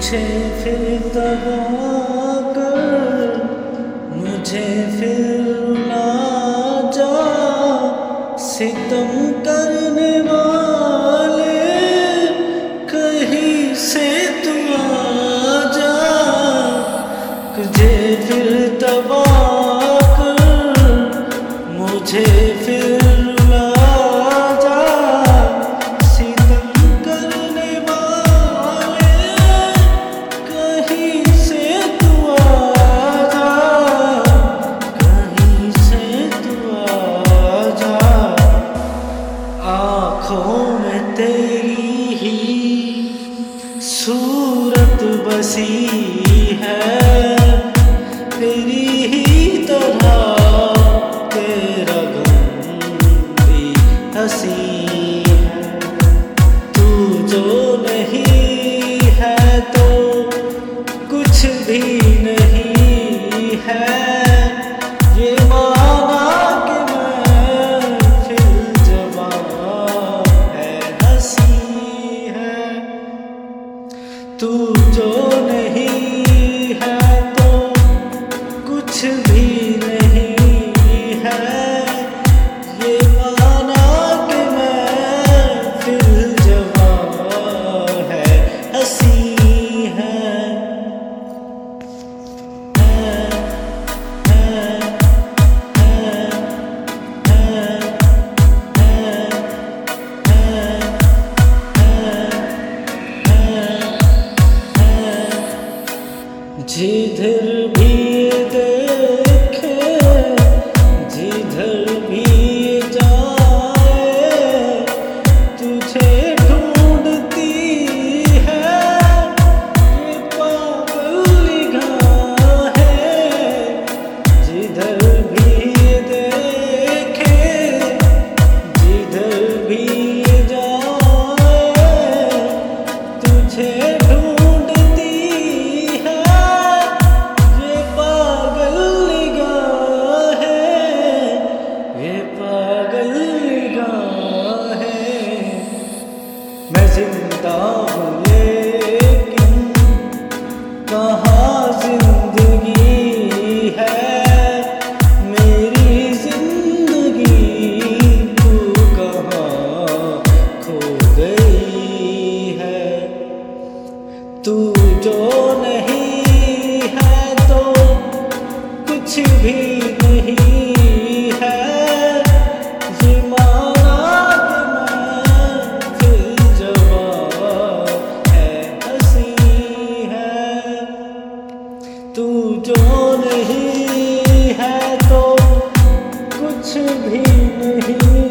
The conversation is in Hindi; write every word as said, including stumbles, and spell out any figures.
मुझे फिर दबा कर मुझे फिर रुला जा, सितम करने वाले कहीं से तू आ जा। मुझे फिर दबा कर मुझे फिर तेरी ही सूरत बसी है, तेरी ही तरह तेरा गम भी हंसी है। तू जो नहीं है तो कुछ भी नहीं है, ये माना कि मैं फिर जवां तू जो नहीं है तो कुछ भी नहीं है, ये माना कि मैं फिर जवां है हंसी है। जिधर भी देखे जिधर भी जाए तुझे ढूंढती है ये पागल निगाहें। जिधर भी देखे जिधर भी जाए तुझे मैं जिंदा हूँ लेकिन कहाँ जिंदगी है, मेरी जिंदगी तू कहाँ खो गई है। तू जो नहीं है तो कुछ भी नहीं है, ये माना तू जो नहीं है तो कुछ भी नहीं।